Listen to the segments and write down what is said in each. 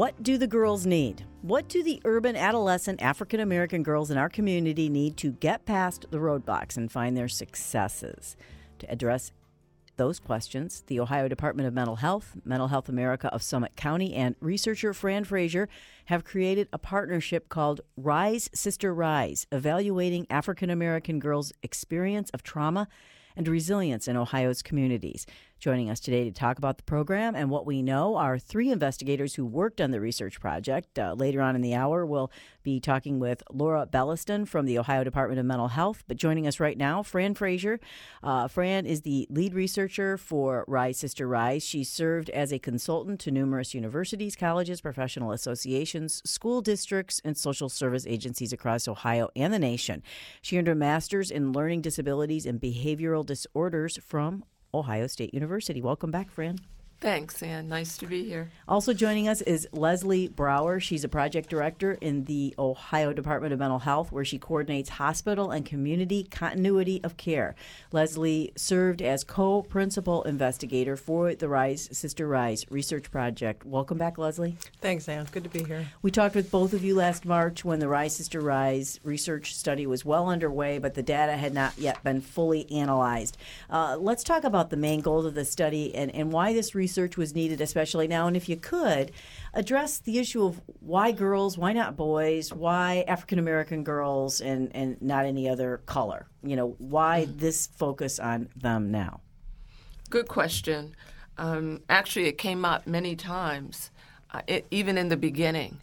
What do the girls need? What do the urban adolescent African American girls in our community need to get past the roadblocks and find their successes? To address those questions, the Ohio Department of Mental Health America of Summit County, and researcher Fran Frazier have created a partnership called Rise Sister Rise, evaluating African American girls' experience of trauma and resilience in Ohio's communities. Joining us today to talk about the program and what we know are three investigators who worked on the research project. Later on in the hour, we'll be talking with Laura Belliston from the Ohio Department of Mental Health. But joining us right now, Fran Frazier. Fran is the lead researcher for Rise Sister Rise. She served as a consultant to numerous universities, colleges, professional associations, school districts, and social service agencies across Ohio and the nation. She earned her master's in learning disabilities and behavioral disorders from Ohio State University. Welcome back, Fran. Thanks, Ann. Nice to be here. Also joining us is Leslie Brower. She's a project director in the Ohio Department of Mental Health, where she coordinates hospital and community continuity of care. Leslie served as co-principal investigator for the Rise Sister Rise research project. Welcome back, Leslie. Thanks, Ann. Good to be here. We talked with both of you last March when the Rise Sister Rise research study was well underway, but the data had not yet been fully analyzed. Let's talk about the main goals of the study and why this research was needed, especially now. And if you could, address the issue of why girls, why not boys, why African-American girls and not any other color? You know, why this focus on them now? Good question. Actually, it came up many times, even in the beginning.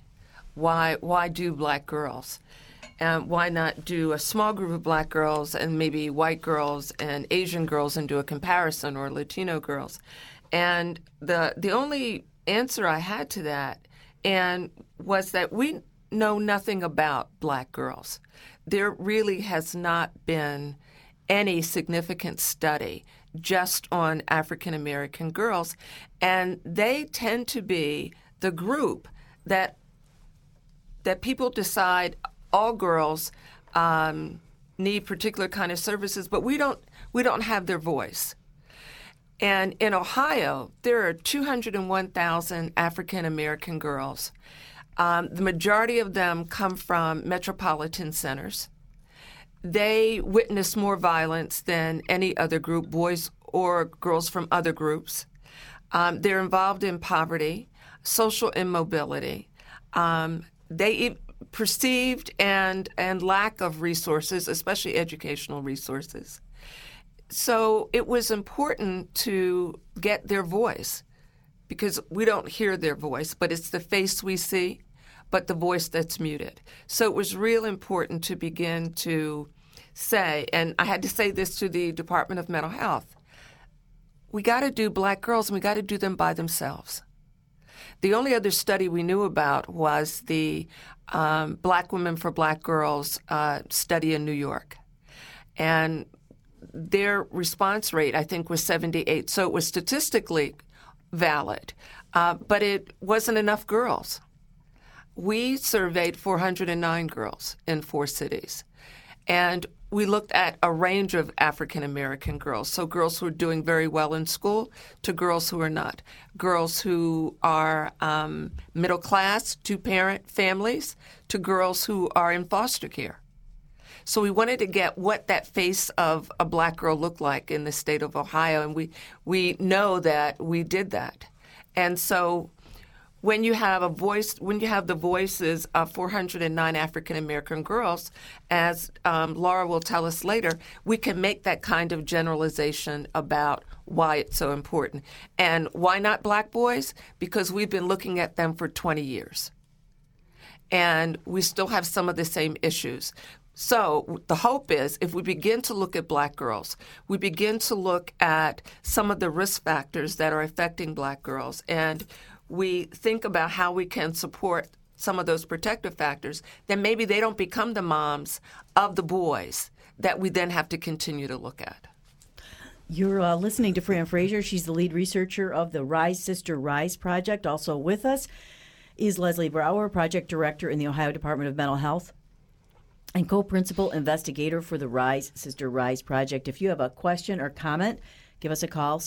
Why do black girls? And why not do a small group of black girls and maybe white girls and Asian girls and do a comparison, or Latino girls? And the only answer I had to that was that we know nothing about black girls. There really has not been any significant study just on African American girls, and they tend to be the group that people decide all girls need particular kind of services, but we don't have their voice. And in Ohio, there are 201,000 African American girls. The majority of them come from metropolitan centers. They witness more violence than any other group, boys or girls from other groups. They're involved in poverty, social immobility. They perceived and lack of resources, especially educational resources. So it was important to get their voice, because we don't hear their voice, but it's the face we see, but the voice that's muted. So it was real important to begin to say, and I had to say this to the Department of Mental Health, we got to do black girls, and we got to do them by themselves. The only other study we knew about was the Black Women for Black Girls study in New York. And their response rate, I think, was 78. So it was statistically valid, but it wasn't enough girls. We surveyed 409 girls in 4 cities, and we looked at a range of African American girls, so girls who are doing very well in school to girls who are not, girls who are middle class, 2-parent families, to girls who are in foster care. So we wanted to get what that face of a black girl looked like in the state of Ohio, and we know that we did that. And so when you have the voices of 409 African American girls, as Laura will tell us later, we can make that kind of generalization about why it's so important. And why not black boys? Because we've been looking at them for 20 years. And we still have some of the same issues. So the hope is, if we begin to look at black girls, we begin to look at some of the risk factors that are affecting black girls, and we think about how we can support some of those protective factors, then maybe they don't become the moms of the boys that we then have to continue to look at. You're listening to Fran Frazier. She's the lead researcher of the Rise Sister Rise project. Also with us is Leslie Brower, project director in the Ohio Department of Mental Health and co-principal investigator for the Rise Sister Rise project. If you have a question or comment, give us a call,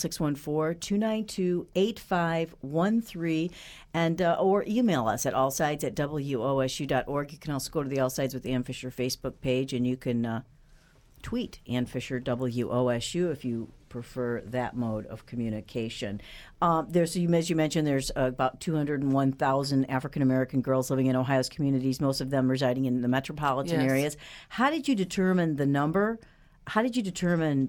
614-292-8513, and or email us at allsides@wosu.org. You can also go to the All Sides with Ann Fisher Facebook page, and you can tweet Ann Fisher WOSU if you prefer that mode of communication. As you mentioned, there's about 201,000 African-American girls living in Ohio's communities, most of them residing in the metropolitan areas. How did you determine the number? How did you determine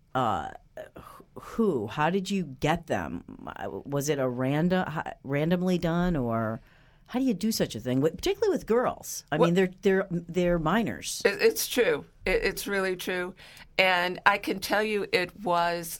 who? How did you get them? Was it a randomly done, or how do you do such a thing, particularly with girls? I mean, they're minors. It's true. It's really true. And I can tell you it was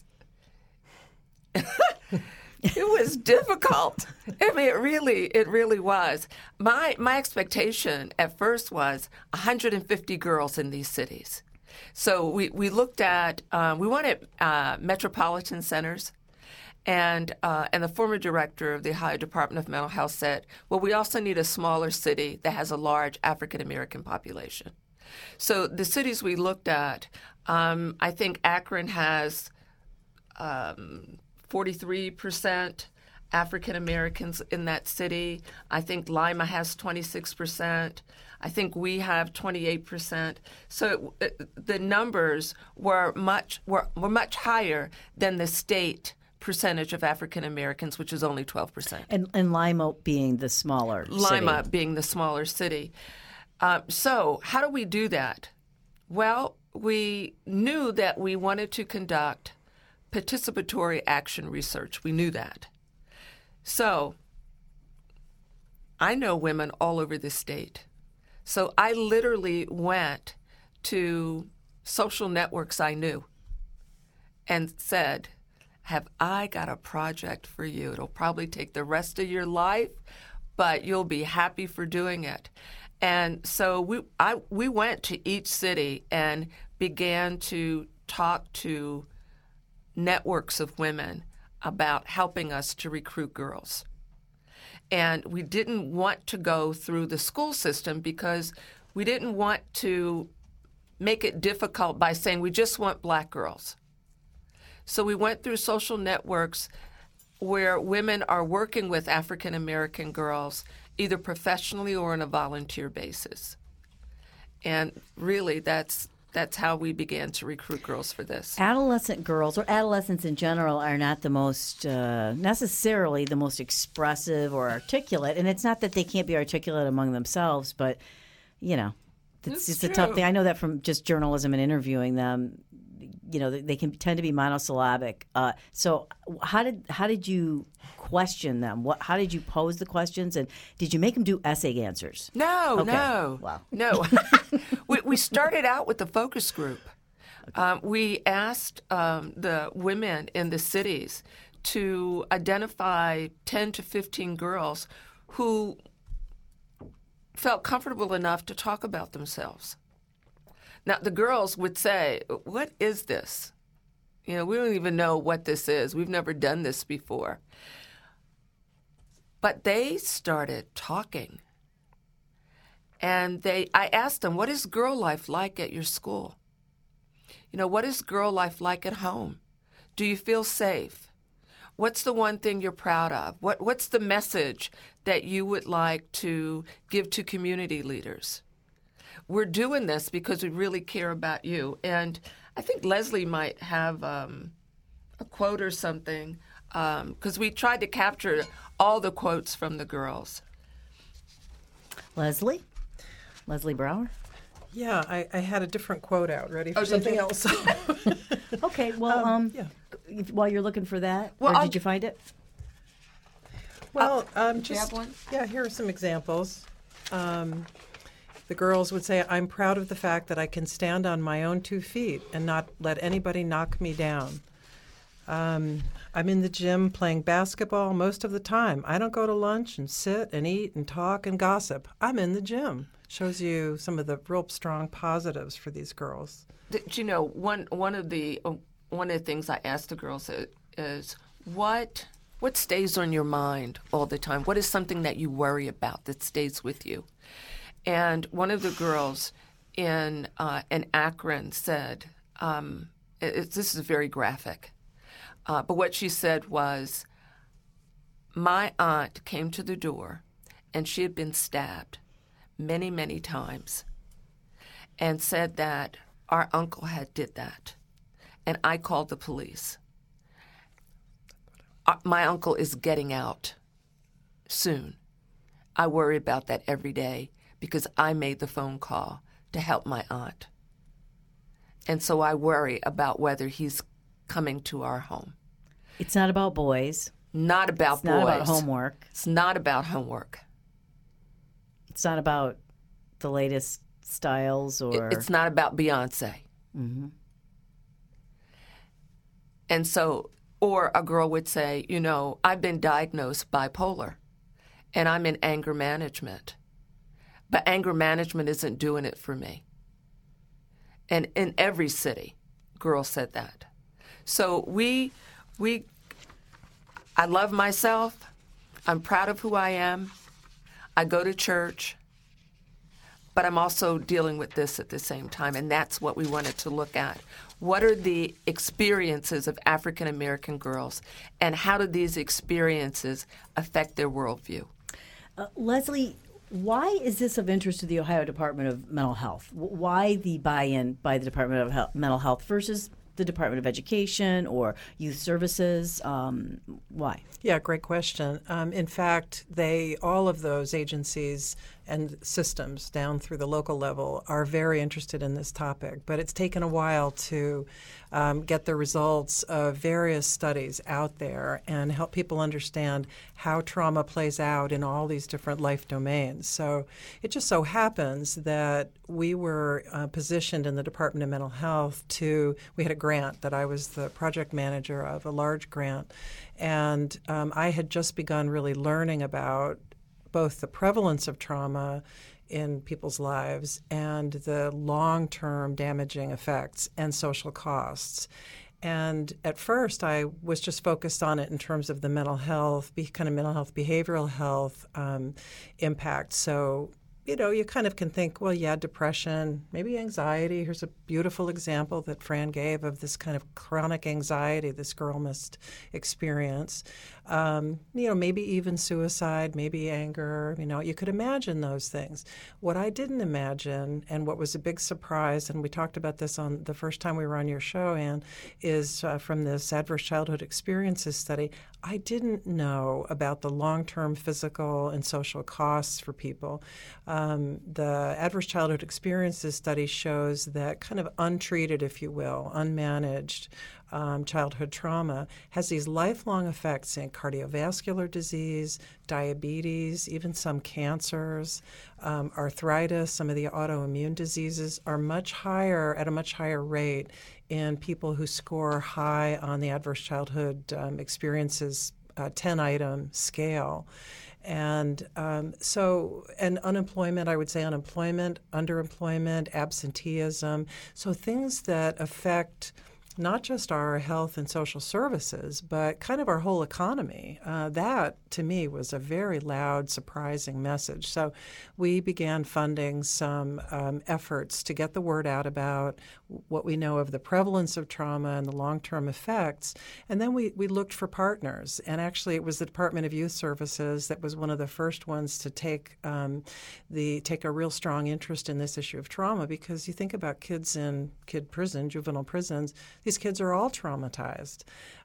it was difficult. I mean, it really was. My expectation at first was 150 girls in these cities. So we looked at we wanted metropolitan centers. And the former director of the Ohio Department of Mental Health said, well, we also need a smaller city that has a large African-American population. So the cities we looked at, I think Akron has 43% African-Americans in that city. I think Lima has 26%. I think we have 28%. So the numbers were much higher than the state percentage of African Americans, which is only 12%. And Lima being the smaller city. Lima being the smaller city. So how do we do that? Well, we knew that we wanted to conduct participatory action research. We knew that. So I know women all over the state. So I literally went to social networks I knew and said, have I got a project for you? It'll probably take the rest of your life, but you'll be happy for doing it. And so we went to each city and began to talk to networks of women about helping us to recruit girls. And we didn't want to go through the school system because we didn't want to make it difficult by saying we just want black girls. So we went through social networks where women are working with African American girls, either professionally or on a volunteer basis. And really, that's how we began to recruit girls for this. Adolescent girls, or adolescents in general, are not the most necessarily the most expressive or articulate. And it's not that they can't be articulate among themselves, but it's a tough thing. I know that from just journalism and interviewing them. They can tend to be monosyllabic. So how did you question them? How did you pose the questions, and did you make them do essay answers? No, okay. No. Wow. No. We started out with a focus group. Okay. We asked the women in the cities to identify 10 to 15 girls who felt comfortable enough to talk about themselves. Now, the girls would say, what is this? We don't even know what this is. We've never done this before. But they started talking. And I asked them, what is girl life like at your school? What is girl life like at home? Do you feel safe? What's the one thing you're proud of? What's the message that you would like to give to community leaders? We're doing this because we really care about you. And I think Leslie might have a quote or something, because we tried to capture all the quotes from the girls. Leslie Brower? Yeah, I had a different quote out, ready for something else. Okay, well, while you're looking for that, did you find it? Well, do you have one? Yeah, here are some examples. The girls would say, I'm proud of the fact that I can stand on my own 2 feet and not let anybody knock me down. I'm in the gym playing basketball most of the time. I don't go to lunch and sit and eat and talk and gossip. I'm in the gym. Shows you some of the real strong positives for these girls. One of the things I asked the girls is what stays on your mind all the time? What is something that you worry about that stays with you? And one of the girls in Akron said, this is very graphic, But what she said was, my aunt came to the door, and she had been stabbed many, many times, and said that our uncle had did that. And I called the police. My uncle is getting out soon. I worry about that every day because I made the phone call to help my aunt. And so I worry about whether he's coming to our home. It's not about boys. Not about It's not boys. about homework. It's not about homework. It's not about the latest styles or... It's not about Beyonce. Mm-hmm. And so, or a girl would say, you know, I've been diagnosed bipolar and I'm in anger management. But anger management isn't doing it for me. And in every city, girls said that. So I love myself. I'm proud of who I am. I go to church. But I'm also dealing with this at the same time, and that's what we wanted to look at. What are the experiences of African American girls, and how do these experiences affect their worldview? Leslie, why is this of interest to the Ohio Department of Mental Health? Why the buy-in by the Department of Mental Health versus the Department of Education or Youth Services? Why? Yeah, great question. In fact, all of those agencies and systems down through the local level are very interested in this topic, but it's taken a while to get the results of various studies out there and help people understand how trauma plays out in all these different life domains. So it just so happens that we were positioned in the Department of Mental Health we had a grant that I was the project manager of, a large grant, and I had just begun really learning about both the prevalence of trauma in people's lives and the long-term damaging effects and social costs. And at first, I was just focused on it in terms of the mental health, behavioral health impact. So, you know, you kind of can think, well, yeah, depression, maybe anxiety. Here's a beautiful example that Fran gave of this kind of chronic anxiety this girl must experience. Maybe even suicide, maybe anger. You could imagine those things. What I didn't imagine, and what was a big surprise, and we talked about this on the first time we were on your show, Anne, is from this Adverse Childhood Experiences study, I didn't know about the long-term physical and social costs for people. The Adverse Childhood Experiences study shows that kind of untreated, if you will, unmanaged childhood trauma has these lifelong effects in cardiovascular disease, diabetes, even some cancers, arthritis. Some of the autoimmune diseases are at a much higher rate in people who score high on the Adverse Childhood Experiences 10-item scale. And and unemployment, I would say unemployment, underemployment, absenteeism, so things that affect not just our health and social services, but kind of our whole economy. That, to me, was a very loud, surprising message. So we began funding some efforts to get the word out about what we know of the prevalence of trauma and the long-term effects. And then we looked for partners. And actually, it was the Department of Youth Services that was one of the first ones to take a real strong interest in this issue of trauma, because you think about kids in juvenile prisons, these kids are all traumatized.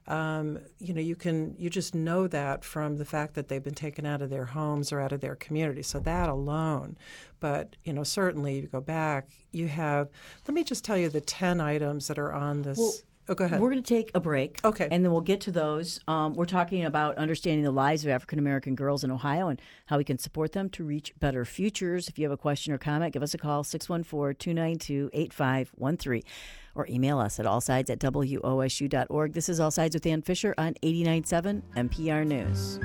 You just know that from the fact that they've been taken out of their homes or out of their community. So that alone. But, certainly you go back, let me just tell you the 10 items that are on this. Well, oh, go ahead. We're going to take a break. Okay. And then we'll get to those. We're talking about understanding the lives of African American girls in Ohio and how we can support them to reach better futures. If you have a question or comment, give us a call, 614-292-8513. Or email us at allsides@wosu.org. This is All Sides with Ann Fisher on 89.7 NPR News.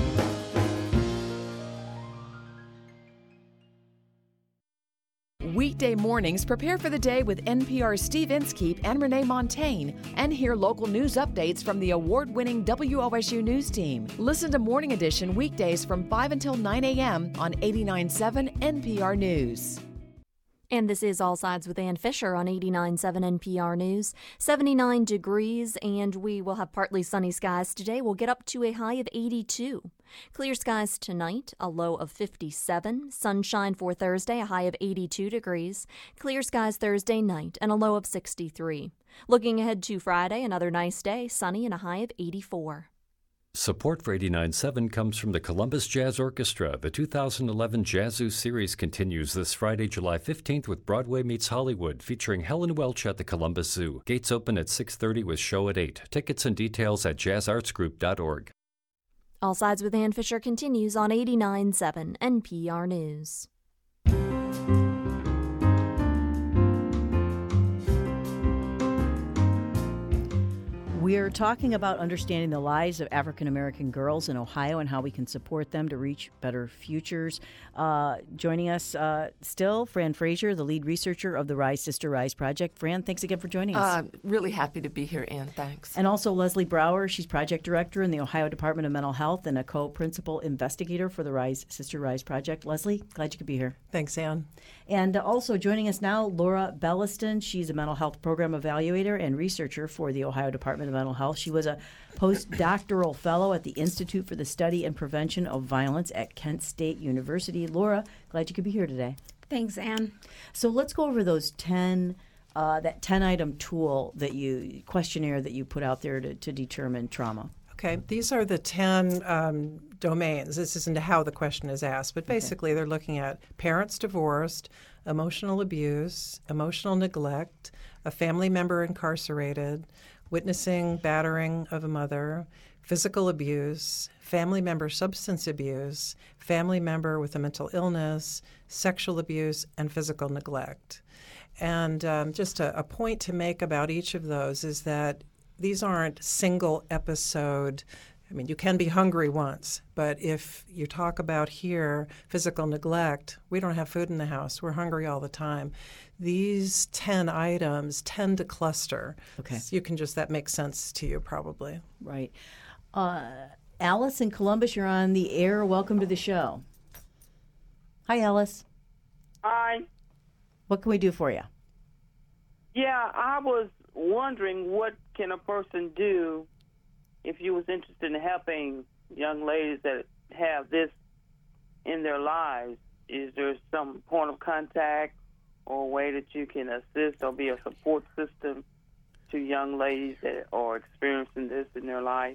Wheat Weekday mornings, prepare for the day with NPR's Steve Inskeep and Renee Montagne, and hear local news updates from the award-winning WOSU News team. Listen to Morning Edition weekdays from 5 until 9 a.m. on 89.7 NPR News. And this is All Sides with Ann Fisher on 89.7 NPR News. 79 degrees, and we will have partly sunny skies today. We'll get up to a high of 82. Clear skies tonight, a low of 57. Sunshine for Thursday, a high of 82 degrees. Clear skies Thursday night, and a low of 63. Looking ahead to Friday, another nice day, sunny and a high of 84. Support for 89.7 comes from the Columbus Jazz Orchestra. The 2011 Jazzu series continues this Friday, July 15th with Broadway Meets Hollywood, featuring Helen Welch at the Columbus Zoo. Gates open at 6:30 with show at 8. Tickets and details at jazzartsgroup.org. All Sides with Ann Fisher continues on 89.7 NPR News. We're talking about understanding the lives of African American girls in Ohio and how we can support them to reach better futures. Joining us still, Fran Frazier, the lead researcher of the Rise Sister Rise Project. Fran, thanks again for joining us. Really happy to be here, Ann. Thanks. And also Leslie Brower. She's project director in the Ohio Department of Mental Health and a co-principal investigator for the Rise Sister Rise Project. Leslie, glad you could be here. Thanks, Ann. And also joining us now, Laura Belliston. She's a mental health program evaluator and researcher for the Ohio Department of Mental Health. She was a postdoctoral fellow at the Institute for the Study and Prevention of Violence at Kent State University. Laura, glad you could be here today. Thanks, Ann. So let's go over those 10, that 10-item tool questionnaire that you put out there to determine trauma. Okay, these are the 10 domains. This isn't how the question is asked, but basically they're looking at parents divorced, emotional abuse, emotional neglect, a family member incarcerated, witnessing battering of a mother, physical abuse, family member substance abuse, family member with a mental illness, sexual abuse, and physical neglect. And just a point to make about each of those is that these aren't single episode. I mean, you can be hungry once, but if you talk about here physical neglect, we don't have food in the house. We're hungry all the time. These 10 items tend to cluster. Okay. So that makes sense to you probably. Right. Alice in Columbus, you're on the air. Welcome to the show. Hi, Alice. Hi. What can we do for you? Yeah, I was wondering what can a person do if you was interested in helping young ladies that have this in their lives. Is there some point of contact or a way that you can assist or be a support system to young ladies that are experiencing this in their life?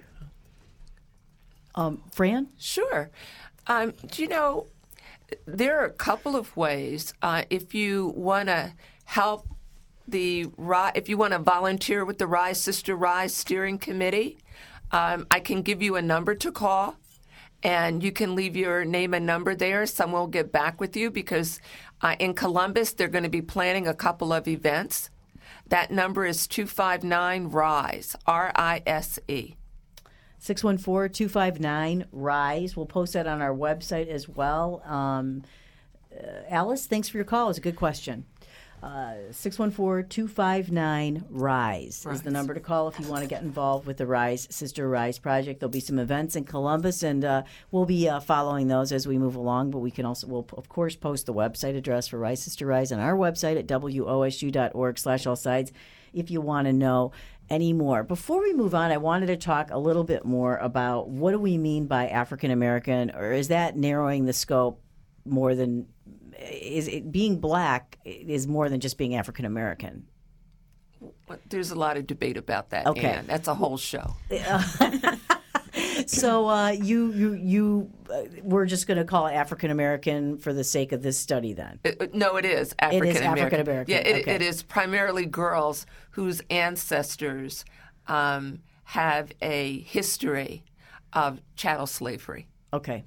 Fran? Sure. There are a couple of ways. If you want to help if you want to volunteer with the Rise Sister Rise Steering Committee, I can give you a number to call, and you can leave your name and number there. Someone will get back with you because in Columbus, they're going to be planning a couple of events. That number is 259-RISE, R-I-S-E. 614-259-RISE. We'll post that on our website as well. Alice, thanks for your call. It's a good question. 614-259-RISE is the number to call if you want to get involved with the Rise Sister Rise Project. There'll be some events in Columbus, and we'll be following those as we move along. But we'll of course post the website address for Rise Sister Rise on our website at wosu.org/allsides if you want to know any more. Before we move on, I wanted to talk a little bit more about what do we mean by African American, or is that narrowing the scope more than? Is it being black is more than just being African American? There's a lot of debate about that. Okay, Ann. That's a whole show. So you we're just going to call it African American for the sake of this study, then? No, it is African American. It is African American. Yeah, okay. It is primarily girls whose ancestors have a history of chattel slavery. Okay.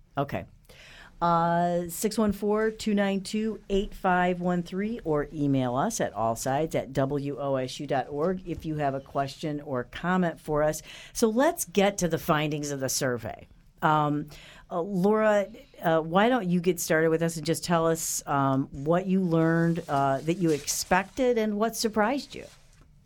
614-292-8513 or email us at allsides@wosu.org if you have a question or comment for us. So let's get to the findings of the survey. Laura, why don't you get started with us and just tell us what you learned that you expected and what surprised you?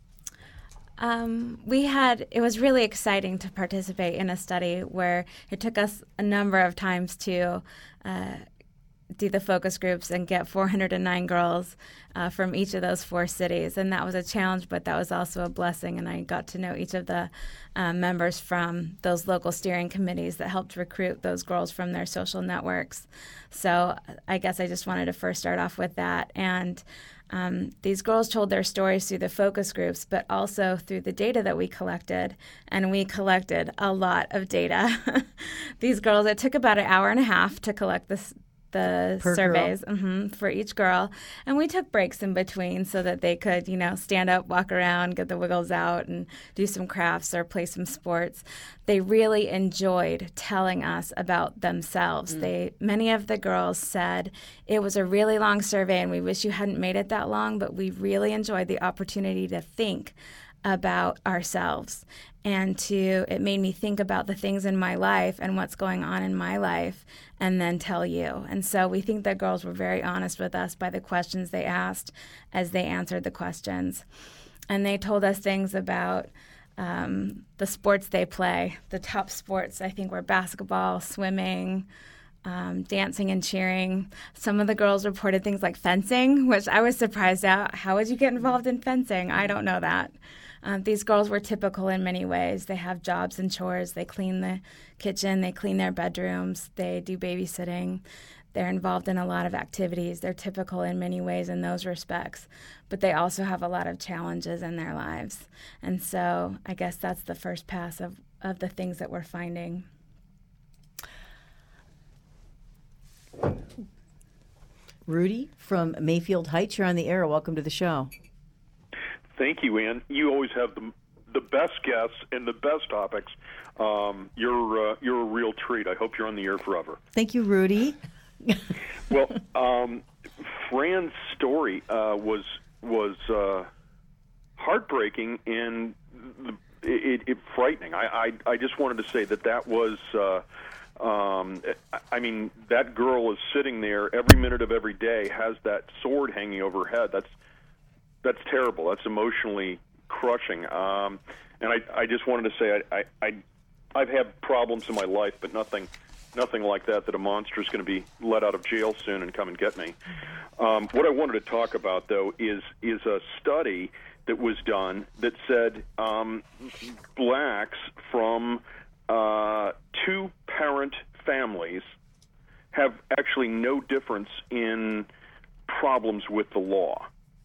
It was really exciting to participate in a study where it took us a number of times to do the focus groups and get 409 girls from each of those 4 cities. And that was a challenge, but that was also a blessing. And I got to know each of the members from those local steering committees that helped recruit those girls from their social networks. So I guess I just wanted to first start off with that. And these girls told their stories through the focus groups, but also through the data that we collected. And we collected a lot of data. These girls, it took about an hour and a half to collect the surveys for each girl. And we took breaks in between so that they could, stand up, walk around, get the wiggles out, and do some crafts or play some sports. They really enjoyed telling us about themselves. Many of the girls said it was a really long survey and we wish you hadn't made it that long, but we really enjoyed the opportunity to think about ourselves. And it made me think about the things in my life and what's going on in my life and then tell you. And so we think that girls were very honest with us by the questions they asked as they answered the questions. And they told us things about the sports they play. The top sports, I think, were basketball, swimming, dancing and cheering. Some of the girls reported things like fencing, which I was surprised at. How would you get involved in fencing? I don't know that. These girls were typical in many ways. They have jobs and chores. They clean the kitchen. They clean their bedrooms. They do babysitting. They're involved in a lot of activities. They're typical in many ways in those respects. But they also have a lot of challenges in their lives. And so I guess that's the first pass of the things that we're finding. Rudy from Mayfield Heights, you're on the air. Welcome to the show. Thank you, Ann. You always have the best guests and the best topics. You're a real treat. I hope you're on the air forever. Thank you, Rudy. Well, Fran's story was heartbreaking and it frightening. I just wanted to say that was. That girl is sitting there every minute of every day, has that sword hanging over her head. That's terrible. That's emotionally crushing. And I just wanted to say I've had problems in my life, but nothing like that a monster is going to be let out of jail soon and come and get me. What I wanted to talk about, though, is a study that was done that said blacks from 2-parent families have actually no difference in problems with the law.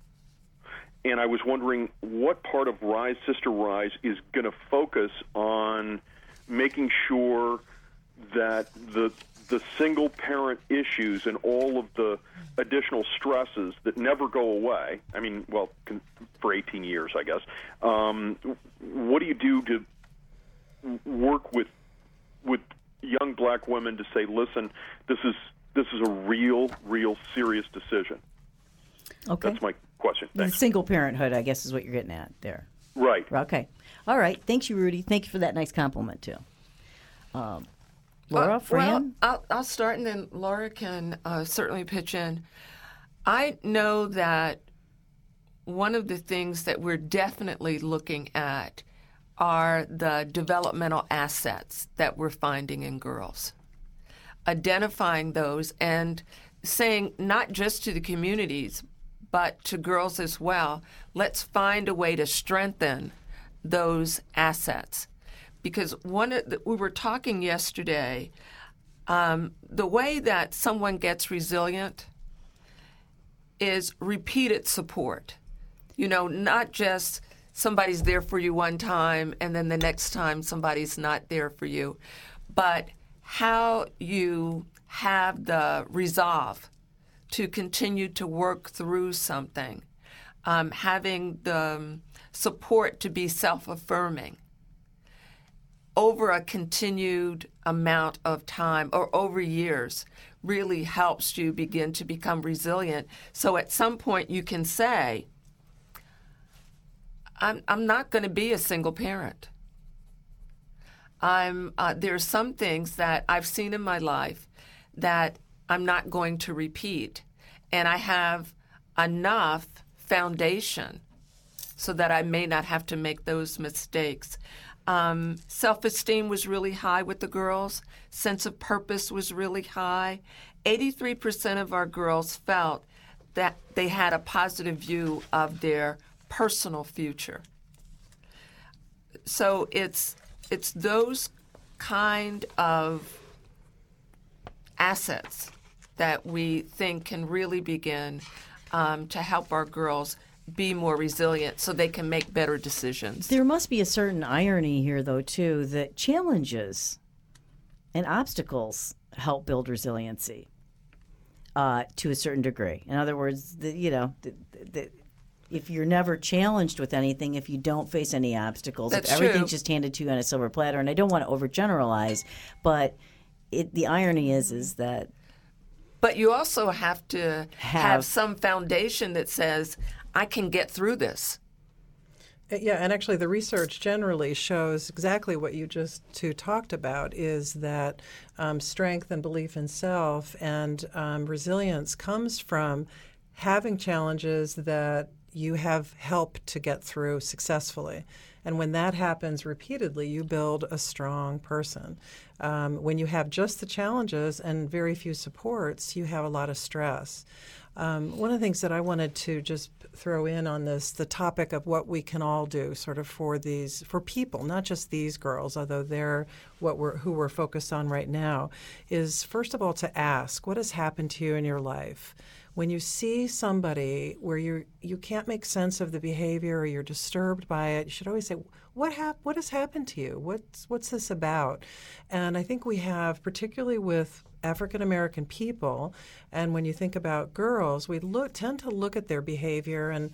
And I was wondering what part of Rise, Sister Rise is going to focus on making sure that the single-parent issues and all of the additional stresses that never go away, for 18 years, I guess, what do you do to work with young black women to say, listen, this is a real serious decision? Okay. That's my question. Thanks. Single parenthood, I guess, is what you're getting at there. Right. Okay. All right. Thanks you, Rudy. Thank you for that nice compliment, too. Laura, Fran? Well, I'll start, and then Laura can certainly pitch in. I know that one of the things that we're definitely looking at are the developmental assets that we're finding in girls. Identifying those and saying not just to the communities, but to girls as well, let's find a way to strengthen those assets. Because we were talking yesterday, the way that someone gets resilient is repeated support. Not just somebody's there for you one time and then the next time somebody's not there for you, but how you have the resolve to continue to work through something, having the support to be self-affirming over a continued amount of time or over years really helps you begin to become resilient. So at some point you can say, I'm not going to be a single parent. There are some things that I've seen in my life that I'm not going to repeat, and I have enough foundation so that I may not have to make those mistakes. Self-esteem was really high with the girls. Sense of purpose was really high. 83% of our girls felt that they had a positive view of their personal future. So it's those kind of assets that we think can really begin to help our girls be more resilient so they can make better decisions. There must be a certain irony here, though, too, that challenges and obstacles help build resiliency to a certain degree. In other words, if you're never challenged with anything, if you don't face any obstacles, That's if everything's true. just handed to you on a silver platter, and I don't want to overgeneralize, but the irony is that... But you also have to have some foundation that says, I can get through this. Yeah, and actually the research generally shows exactly what you just talked about, is that strength and belief in self and resilience comes from having challenges that you have helped to get through successfully. And when that happens repeatedly, you build a strong person. When you have just the challenges and very few supports, you have a lot of stress. One of the things that I wanted to just throw in on this, the topic of what we can all do sort of for people, not just these girls, although they're who we're focused on right now, is first of all to ask, what has happened to you in your life? When you see somebody where you can't make sense of the behavior or you're disturbed by it, you should always say, what has happened to you? What's this about? And I think we have, particularly with African American people, and when you think about girls, we tend to look at their behavior and,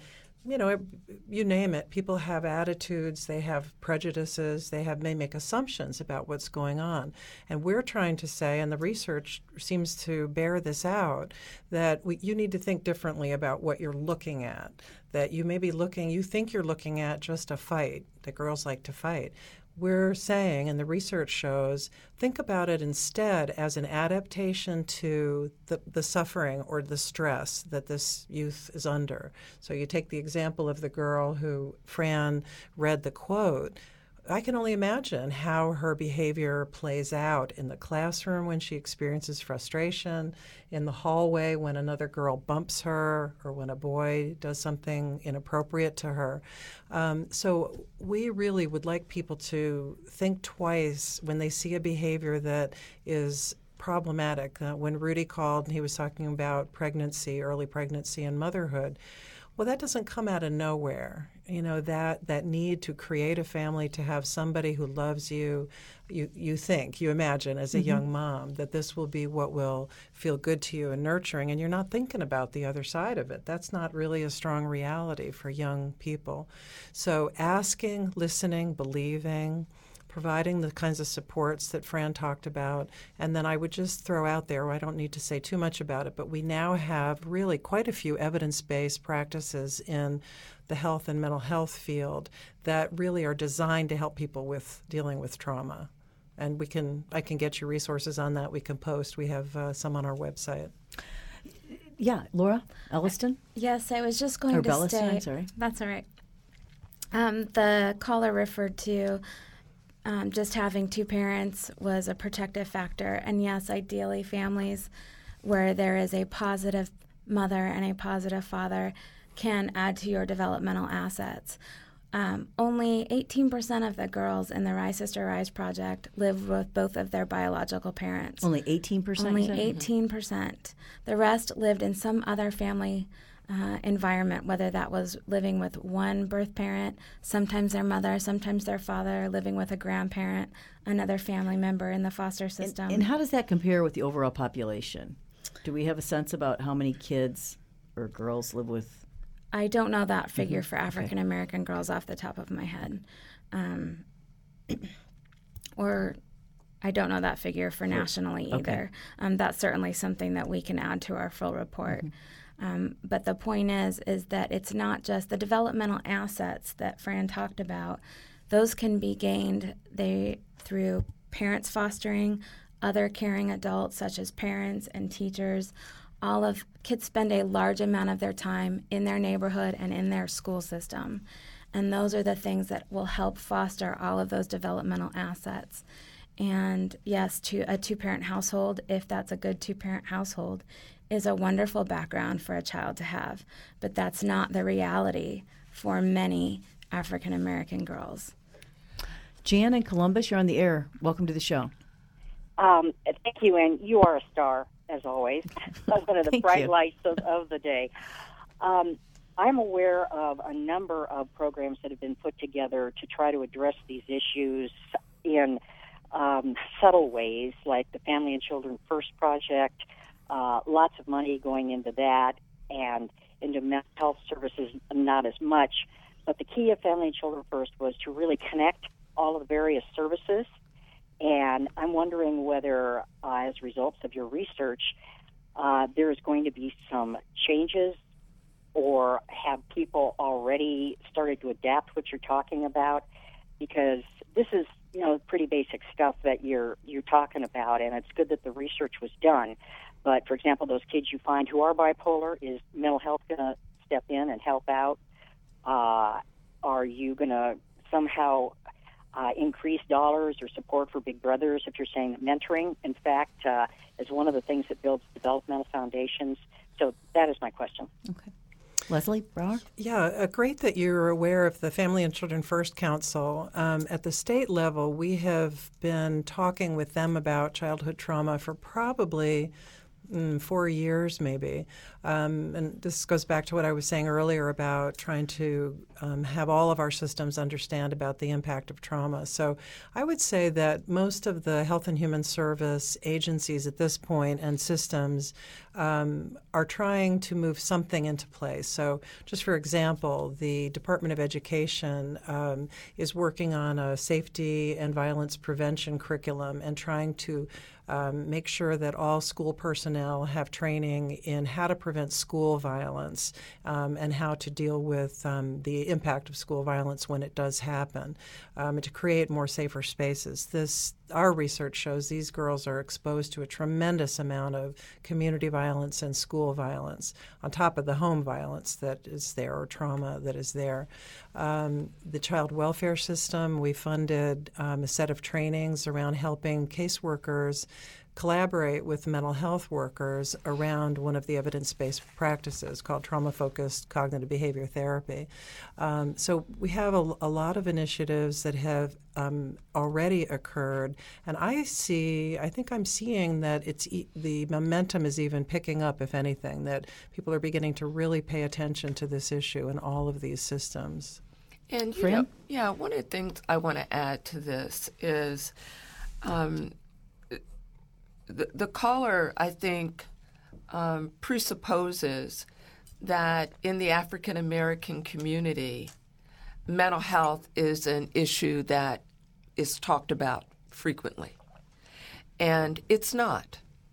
you name it. People have attitudes, they have prejudices, they make assumptions about what's going on. And we're trying to say, and the research seems to bear this out, that you need to think differently about what you're looking at. That you may be you think you're looking at just a fight, that girls like to fight. We're saying, and the research shows, think about it instead as an adaptation to the suffering or the stress that this youth is under. So you take the example of the girl who Fran read the quote. I can only imagine how her behavior plays out in the classroom when she experiences frustration, in the hallway when another girl bumps her, or when a boy does something inappropriate to her. So we really would like people to think twice when they see a behavior that is problematic. When Rudy called and he was talking about pregnancy, early pregnancy and motherhood, well, that doesn't come out of nowhere. That need to create a family, to have somebody who loves you, you imagine as a young mom that this will be what will feel good to you and nurturing, and you're not thinking about the other side of it. That's not really a strong reality for young people. So asking, listening, believing, providing the kinds of supports that Fran talked about. And then I would just throw out there, I don't need to say too much about it, but we now have really quite a few evidence-based practices in the health and mental health field that really are designed to help people with dealing with trauma. And I can get you resources on that. We can post. We have some on our website. Yeah, Laura Elliston? Yes, I was just going to Belliston, say. I'm sorry. That's all right. The caller referred to just having two parents was a protective factor. And yes, ideally families where there is a positive mother and a positive father can add to your developmental assets. Only 18% of the girls in the Rise Sister Rise project live with both of their biological parents. Only 18%? Only 18%. The rest lived in some other family environment, whether that was living with one birth parent, sometimes their mother, sometimes their father, living with a grandparent, another family member in the foster system. And how does that compare with the overall population? Do we have a sense about how many kids or girls live with? I don't know that figure for African American girls off the top of my head. Or I don't know that figure for nationally either. That's certainly something that we can add to our full report. But the point is that it's not just the developmental assets that Fran talked about. Those can be gained through parents fostering, other caring adults such as parents and teachers. All of kids spend a large amount of their time in their neighborhood and in their school system. And those are the things that will help foster all of those developmental assets. And yes, a two-parent household, if that's a good two-parent household, is a wonderful background for a child to have. But that's not the reality for many African American girls. Jan in Columbus, you're on the air. Welcome to the show. Thank you, and you are a star, as always. One of the bright lights of the day. I'm aware of a number of programs that have been put together to try to address these issues in subtle ways, like the Family and Children First Project, lots of money going into that, and into mental health services, not as much. But the key of Family and Children First was to really connect all of the various services. And I'm wondering whether, as results of your research, there is going to be some changes, or have people already started to adapt what you're talking about? Because this is, pretty basic stuff that you're talking about, and it's good that the research was done. But, for example, those kids you find who are bipolar, is mental health going to step in and help out? Are you going to somehow increase dollars or support for Big Brothers if you're saying that mentoring, in fact, is one of the things that builds developmental foundations? So that is my question. Okay. Leslie Brower? Yeah, great that you're aware of the Family and Children First Council. At the state level, we have been talking with them about childhood trauma for probably 4 years maybe. And this goes back to what I was saying earlier about trying to have all of our systems understand about the impact of trauma. So I would say that most of the Health and Human Service agencies at this point and systems are trying to move something into place. So just for example, the Department of Education is working on a safety and violence prevention curriculum and trying to make sure that all school personnel have training in how to prevent school violence and how to deal with the impact of school violence when it does happen, and to create more safer spaces. Our research shows these girls are exposed to a tremendous amount of community violence and school violence on top of the home violence that is there, or trauma that is there. The child welfare system, we funded a set of trainings around helping caseworkers collaborate with mental health workers around one of the evidence-based practices called trauma-focused cognitive behavior therapy. So we have a lot of initiatives that have already occurred, and I think I'm seeing that the momentum is even picking up, if anything, that people are beginning to really pay attention to this issue in all of these systems. And one of the things I want to add to this is the caller, I think, presupposes that in the African American community, mental health is an issue that is talked about frequently. And it's not.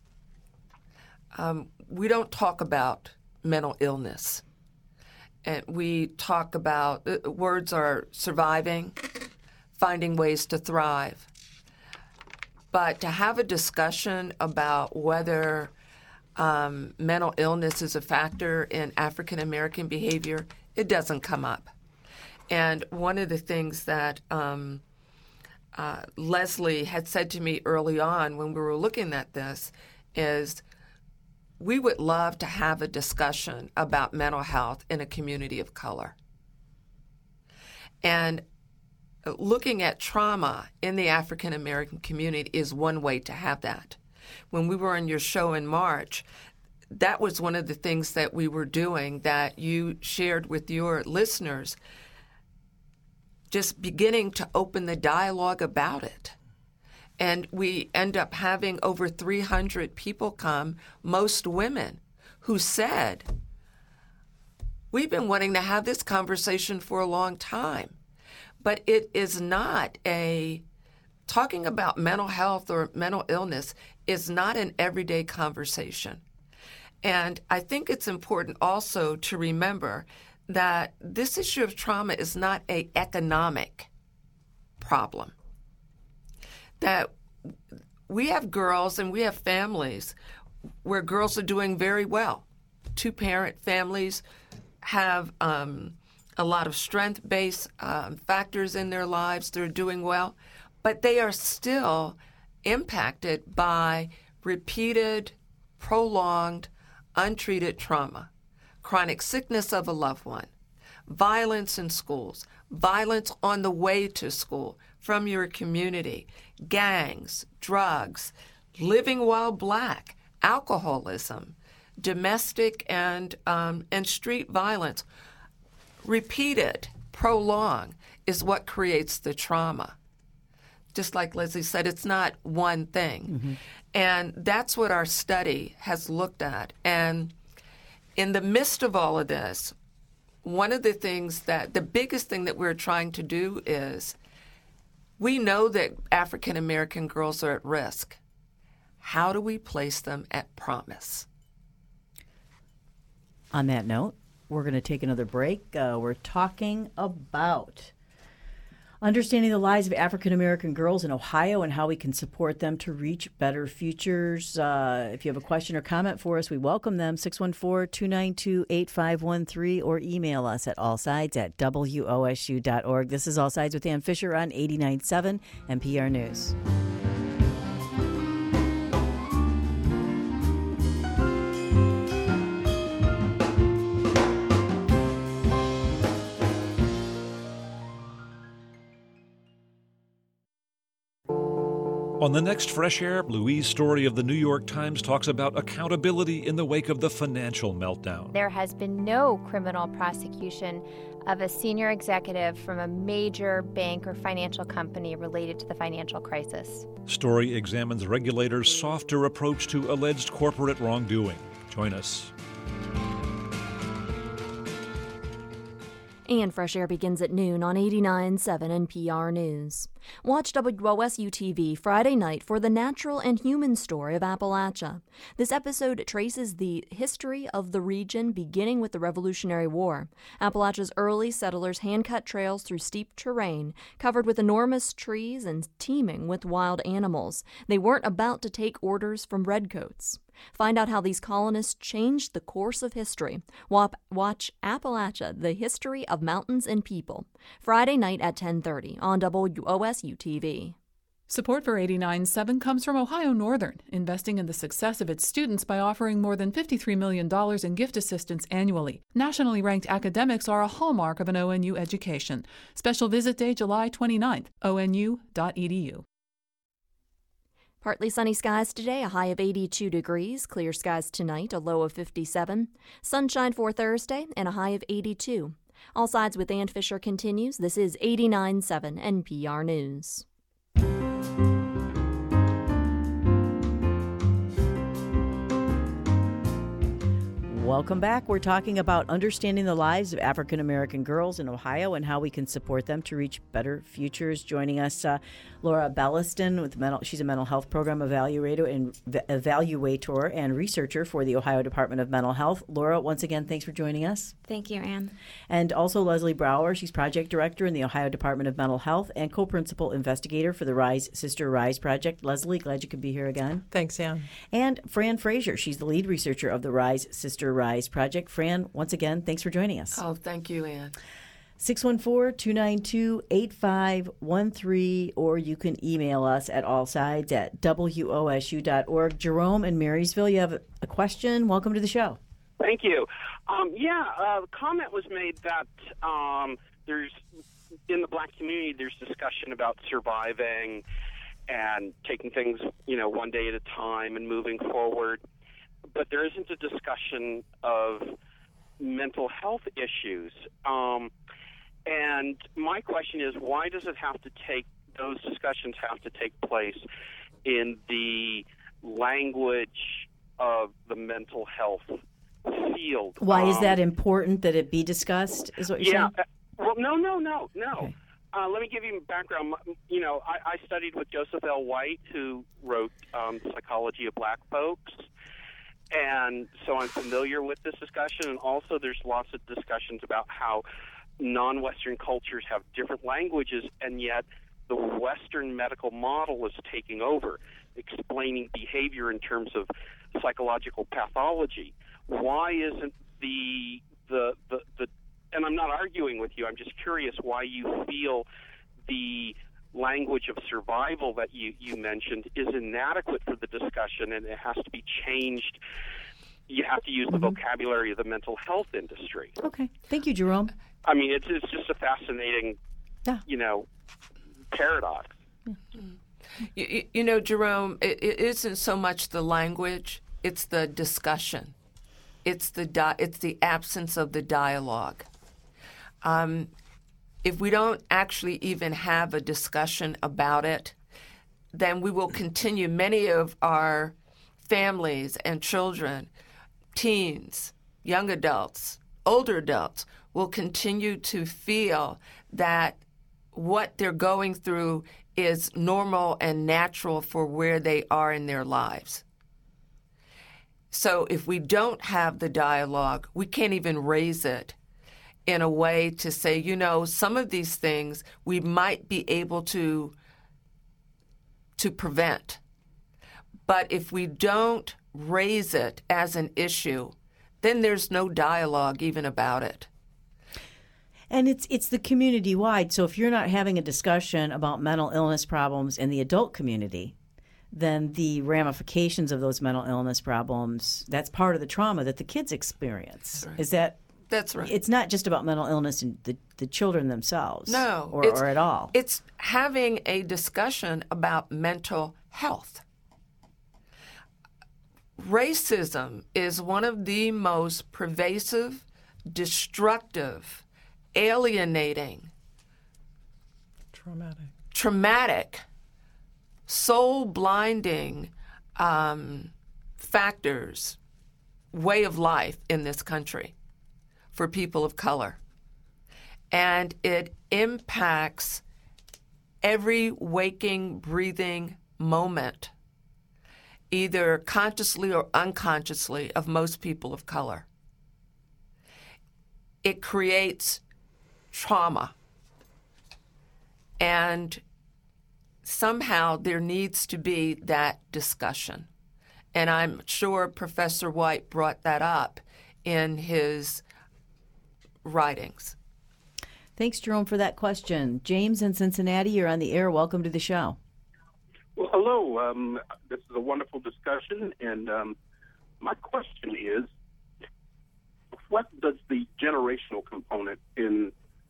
We don't talk about mental illness. And we talk about, words are surviving, finding ways to thrive. But to have a discussion about whether mental illness is a factor in African American behavior, it doesn't come up. And one of the things that Leslie had said to me early on when we were looking at this is, we would love to have a discussion about mental health in a community of color. And looking at trauma in the African American community is one way to have that. When we were on your show in March, that was one of the things that we were doing that you shared with your listeners, just beginning to open the dialogue about it. And we end up having over 300 people come, most women, who said, we've been wanting to have this conversation for a long time. But it is not talking about mental health or mental illness is not an everyday conversation. And I think it's important also to remember that this issue of trauma is not an economic problem. that we have girls and we have families where girls are doing very well. Two-parent families have a lot of strength-based factors in their lives. They're doing well, but they are still impacted by repeated, prolonged, untreated trauma, chronic sickness of a loved one, violence in schools, violence on the way to school from your community, gangs, drugs, living while black, alcoholism, domestic and street violence. Repeated, prolonged is what creates the trauma. Just like Leslie said, it's not one thing. Mm-hmm. And that's what our study has looked at. And in the midst of all of this, one of the things the biggest thing that we're trying to do is we know that African American girls are at risk. How do we place them at promise? On that note, we're going to take another break. We're talking about understanding the lives of African American girls in Ohio and how we can support them to reach better futures. If you have a question or comment for us, we welcome them. 614-292-8513 or email us at allsides@wosu.org. This is All Sides with Ann Fisher on 89.7 NPR News. On the next Fresh Air, Louise Story of the New York Times talks about accountability in the wake of the financial meltdown. There has been no criminal prosecution of a senior executive from a major bank or financial company related to the financial crisis. Story examines regulators' softer approach to alleged corporate wrongdoing. Join us. And Fresh Air begins at noon on 89.7 NPR News. Watch WOSU-TV Friday night for the natural and human story of Appalachia. This episode traces the history of the region beginning with the Revolutionary War. Appalachia's early settlers hand-cut trails through steep terrain, covered with enormous trees and teeming with wild animals. They weren't about to take orders from redcoats. Find out how these colonists changed the course of history. Watch Appalachia, the History of Mountains and People, Friday night at 10:30 on WOSU-TV. Support for 89.7 comes from Ohio Northern, investing in the success of its students by offering more than $53 million in gift assistance annually. Nationally ranked academics are a hallmark of an ONU education. Special visit day July 29th, onu.edu. Partly sunny skies today, a high of 82 degrees. Clear skies tonight, a low of 57. Sunshine for Thursday, and a high of 82. All Sides with Ann Fisher continues. This is 89.7 NPR News. Welcome back. We're talking about understanding the lives of African American girls in Ohio and how we can support them to reach better futures. Joining us, Laura Belliston, she's a mental health program evaluator and researcher for the Ohio Department of Mental Health. Laura, once again, thanks for joining us. Thank you, Ann. And also Leslie Brower. She's project director in the Ohio Department of Mental Health and co-principal investigator for the Rise Sister Rise project. Leslie, glad you could be here again. Thanks, Ann. And Fran Frazier. She's the lead researcher of the Rise Sister Rise project. Fran, once again, thanks for joining us. Oh, thank you, Ann. 614-292-8513, or you can email us at allsides@wosu.org. Jerome in Marysville, you have a question. Welcome to the show. Thank you. A comment was made that there's, in the black community, there's discussion about surviving and taking things, one day at a time and moving forward. But there isn't a discussion of mental health issues. And my question is, why does those discussions have to take place in the language of the mental health field? Why is that important that it be discussed, is what you're saying? Well, no. Okay. Let me give you background. I studied with Joseph L. White, who wrote Psychology of Black Folks. And so I'm familiar with this discussion. And also there's lots of discussions about how non-Western cultures have different languages, and yet the Western medical model is taking over, explaining behavior in terms of psychological pathology. Why isn't the and I'm not arguing with you, I'm just curious why you feel the language of survival that you mentioned is inadequate for the discussion and it has to be changed. You have to use the vocabulary of the mental health industry. Okay. Thank you, Jerome. I mean, it's just a fascinating, paradox. You know, Jerome, it isn't so much the language, it's the discussion. It's the absence of the dialogue. If we don't actually even have a discussion about it, then we will continue. Many of our families and children, teens, young adults, older adults, will continue to feel that what they're going through is normal and natural for where they are in their lives. So if we don't have the dialogue, we can't even raise it in a way to say, some of these things we might be able to prevent. But if we don't raise it as an issue, then there's no dialogue even about it. And it's the community-wide. So if you're not having a discussion about mental illness problems in the adult community, then the ramifications of those mental illness problems, that's part of the trauma that the kids experience. That's right. That's right. It's not just about mental illness in the children themselves. No. Or at all. It's having a discussion about mental health. Racism is one of the most pervasive, destructive, alienating, traumatic, soul-blinding factors, way of life in this country for people of color. And it impacts every waking, breathing moment, either consciously or unconsciously, of most people of color. It creates trauma. And somehow there needs to be that discussion. And I'm sure Professor White brought that up in his writings. Thanks, Jerome, for that question. James in Cincinnati, you're on the air. Welcome to the show. Well, hello. This is a wonderful discussion, and my question is, what does the generational component in,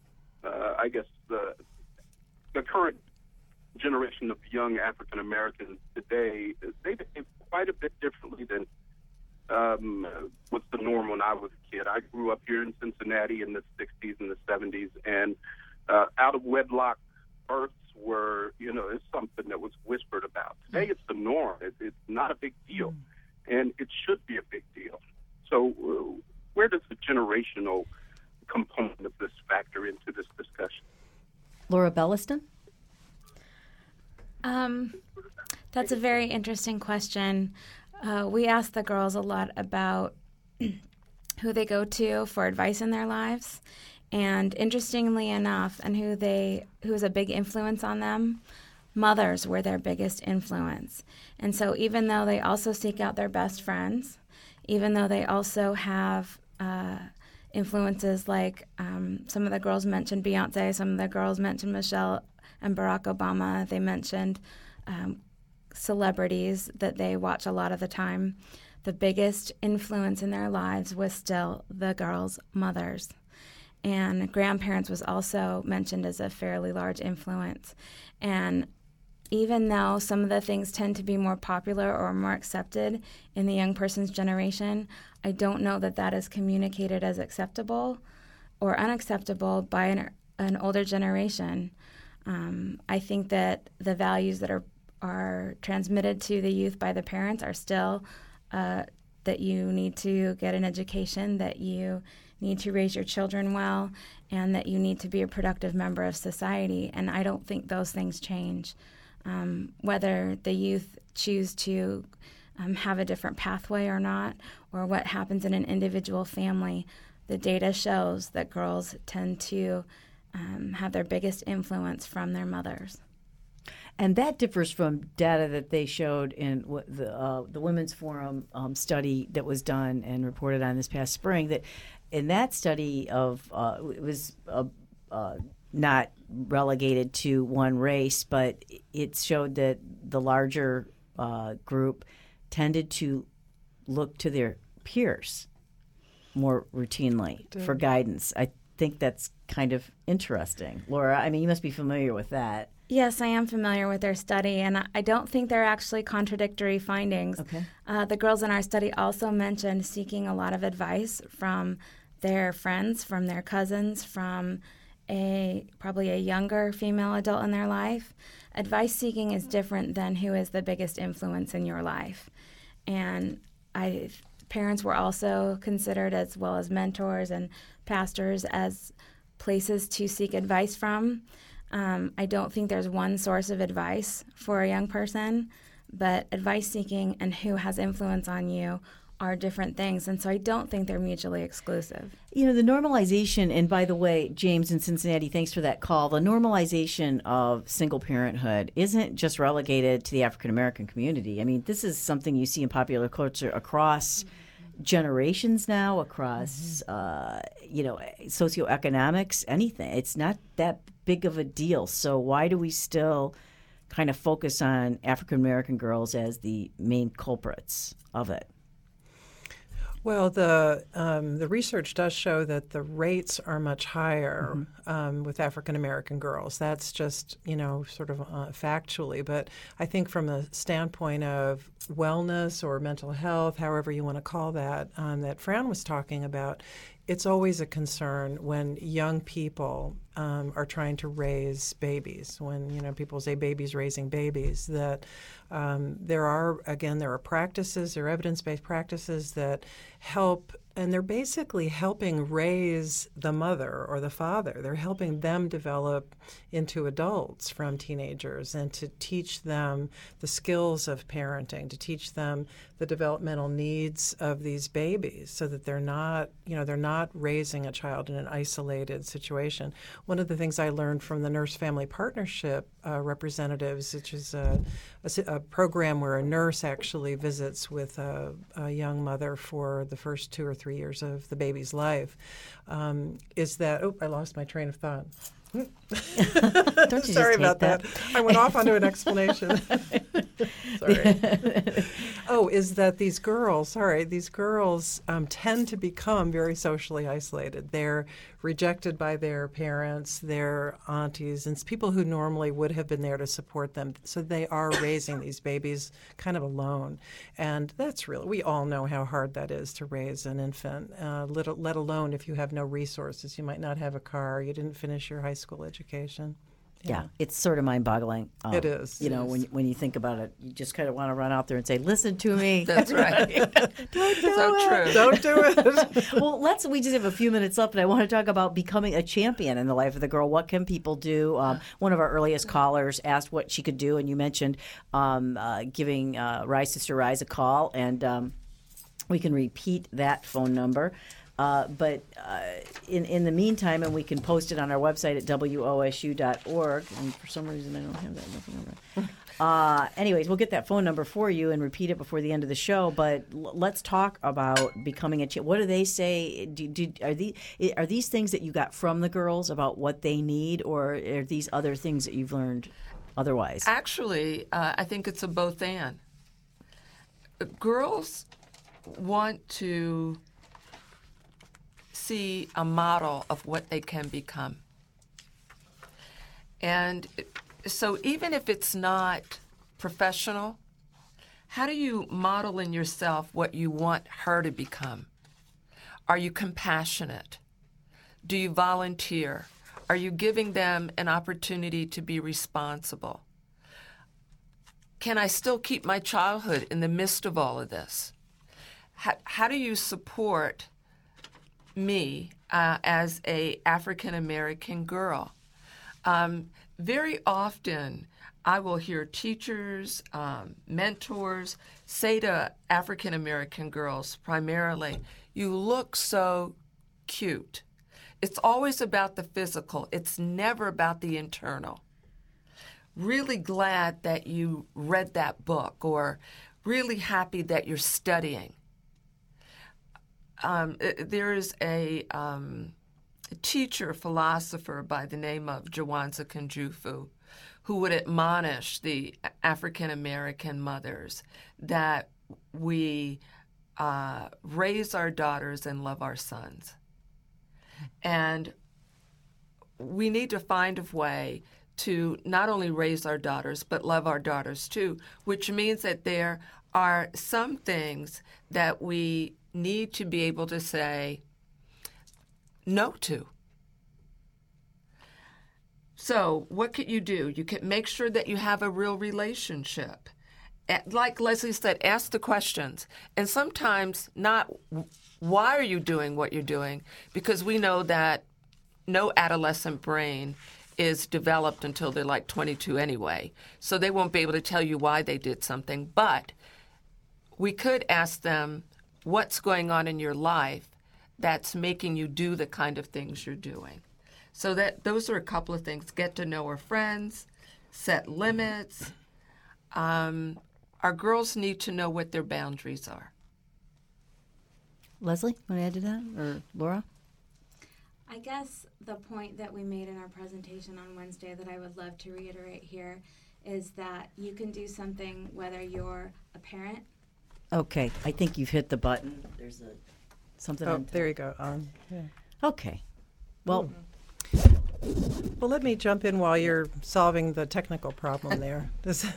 the current generation of young African Americans today, they behave quite a bit differently than what's the norm when I was a kid. I grew up here in Cincinnati in the 60s and the 70s, and out of wedlock births were, it's something that was whispered about. Today it's the norm. It's not a big deal, and it should be a big deal. So where does the generational component of this factor into this discussion? Laura Belliston? That's a very interesting question. We ask the girls a lot about who they go to for advice in their lives, and interestingly enough, and who is a big influence on them, mothers were their biggest influence. And so even though they also seek out their best friends, even though they also have influences like some of the girls mentioned Beyonce, some of the girls mentioned Michelle and Barack Obama, they mentioned celebrities that they watch a lot of the time, the biggest influence in their lives was still the girls' mothers. And grandparents was also mentioned as a fairly large influence. And even though some of the things tend to be more popular or more accepted in the young person's generation, I don't know that that is communicated as acceptable or unacceptable by an older generation. I think that the values that are transmitted to the youth by the parents are still that you need to get an education, that you need to raise your children well, and that you need to be a productive member of society. And I don't think those things change. Whether the youth choose to have a different pathway or not, or what happens in an individual family, the data shows that girls tend to have their biggest influence from their mothers. And that differs from data that they showed in the Women's Forum study that was done and reported on this past spring. That in that study of it was not relegated to one race, but it showed that the larger group tended to look to their peers more routinely for guidance. I think that's kind of interesting. Laura, I mean, you must be familiar with that. Yes, I am familiar with their study, and I don't think they're actually contradictory findings. Okay. The girls in our study also mentioned seeking a lot of advice from their friends, from their cousins, from probably a younger female adult in their life. Advice seeking is different than who is the biggest influence in your life. And parents were also considered, as well as mentors and pastors, as places to seek advice from. I don't think there's one source of advice for a young person, but advice seeking and who has influence on you are different things, and so I don't think they're mutually exclusive. You know, the normalization, and by the way, James in Cincinnati, thanks for that call. The normalization of single parenthood isn't just relegated to the African American community. I mean, this is something you see in popular culture across generations now, across, socioeconomics, anything. It's not that big of a deal. So why do we still kind of focus on African American girls as the main culprits of it? Well, the research does show that the rates are much higher with African American girls. That's just, sort of factually. But I think from a standpoint of wellness or mental health, however you want to call that, that Fran was talking about, it's always a concern when young people are trying to raise babies. When people say babies raising babies, that there are practices, there are evidence-based practices that help, and they're basically helping raise the mother or the father. They're helping them develop into adults from teenagers, and to teach them the skills of parenting, to teach them the developmental needs of these babies, so that they're not raising a child in an isolated situation. One of the things I learned from the Nurse Family Partnership representatives, which is a program where a nurse actually visits with a young mother for the first 2 or 3 years of the baby's life, is that, I lost my train of thought. Don't you Sorry just about hate that. I went off onto an explanation. Sorry. Is that these girls tend to become very socially isolated. They're rejected by their parents, their aunties, and people who normally would have been there to support them. So they are raising these babies kind of alone. And that's really, we all know how hard that is to raise an infant, let alone if you have no resources. You might not have a car, you didn't finish your high school education. Yeah, it's sort of mind-boggling. It is. When you think about it, you just kind of want to run out there and say, "Listen to me." That's right. Don't do so it. True. Don't do it. Well, we just have a few minutes left, and I want to talk about becoming a champion in the life of the girl. What can people do? One of our earliest callers asked what she could do, and you mentioned giving Rise Sister Rise a call, and we can repeat that phone number. But in the meantime, and we can post it on our website at wosu.org, and for some reason I don't have that phone number. Anyways, we'll get that phone number for you and repeat it before the end of the show. But let's talk about becoming a champion. What do they say? Are these things that you got from the girls about what they need, or are these other things that you've learned otherwise? Actually, I think it's a both and. Girls want to see a model of what they can become. And so even if it's not professional, how do you model in yourself what you want her to become? Are you compassionate? Do you volunteer? Are you giving them an opportunity to be responsible? Can I still keep my childhood in the midst of all of this? How do you support me as a African American girl? Very often I will hear teachers, mentors say to African American girls primarily, "You look so cute." It's always about the physical. It's never about the internal. really glad that you read that book, or really happy that you're studying. There is a teacher, philosopher by the name of Jawanza Kunjufu, who would admonish the African American mothers that we raise our daughters and love our sons. And we need to find a way to not only raise our daughters, but love our daughters too, which means that there are some things that we need to be able to say no to. So what could you do? You could make sure that you have a real relationship. Like Leslie said, ask the questions. And sometimes not why are you doing what you're doing, because we know that no adolescent brain is developed until they're like 22 anyway. So they won't be able to tell you why they did something. But we could ask them, what's going on in your life that's making you do the kind of things you're doing? So that those are a couple of things. Get to know our friends, set limits. Our girls need to know what their boundaries are. Leslie, want to add to that? Or Laura? I guess the point that we made in our presentation on Wednesday that I would love to reiterate here is that you can do something whether you're a parent. Okay, I think you've hit the button. There's something on top. There you go. Yeah. Okay. Well, Well, let me jump in while you're solving the technical problem there.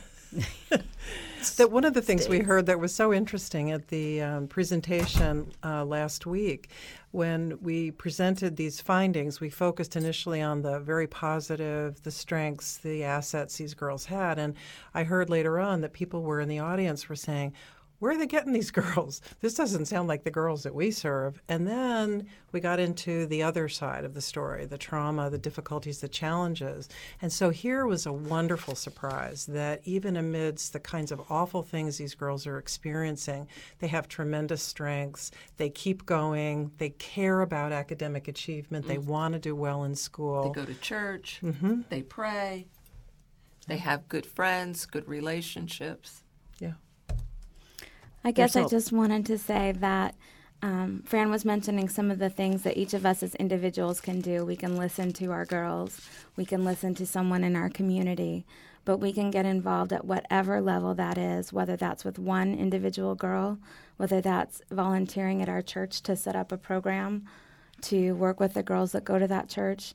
That one of the things we heard that was so interesting at the presentation last week, when we presented these findings, we focused initially on the very positive, the strengths, the assets these girls had. And I heard later on that people were in the audience were saying, where are they getting these girls? This doesn't sound like the girls that we serve. And then we got into the other side of the story, the trauma, the difficulties, the challenges. And so here was a wonderful surprise that even amidst the kinds of awful things these girls are experiencing, they have tremendous strengths. They keep going. They care about academic achievement. They want to do well in school. They go to church. They pray. They have good friends, good relationships. Yeah. I guess I just wanted to say that Fran was mentioning some of the things that each of us as individuals can do. We can listen to our girls. We can listen to someone in our community. But we can get involved at whatever level that is, whether that's with one individual girl, whether that's volunteering at our church to set up a program to work with the girls that go to that church.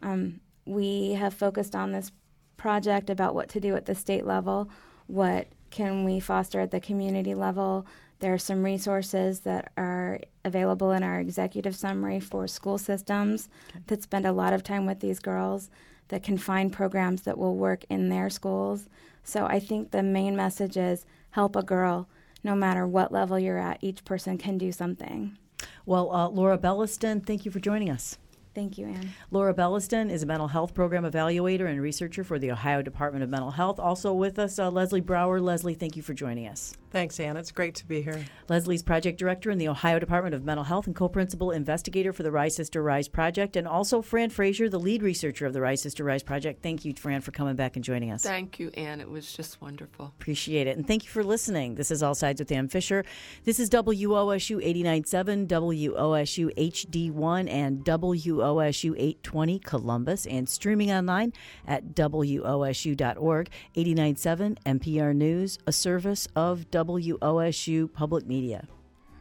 We have focused on this project about what to do at the state level, what can we foster at the community level. There are some resources that are available in our executive summary for school systems that spend a lot of time with these girls, that can find programs that will work in their schools. So I think the main message is help a girl. No matter what level you're at, each person can do something. Well, Laura Belliston, thank you for joining us. Thank you, Ann. Laura Belliston is a mental health program evaluator and researcher for the Ohio Department of Mental Health. Also with us, Leslie Brower. Leslie, thank you for joining us. Thanks, Ann. It's great to be here. Leslie's project director in the Ohio Department of Mental Health and co-principal investigator for the Rise Sister Rise Project, and also Fran Frazier, the lead researcher of the Rise Sister Rise Project. Thank you, Fran, for coming back and joining us. Thank you, Ann. It was just wonderful. Appreciate it. And thank you for listening. This is All Sides with Ann Fisher. This is WOSU 89.7, WOSU HD1, and WOSU 820 Columbus, and streaming online at WOSU.org. 89.7 NPR News, a service of WOSU Public Media.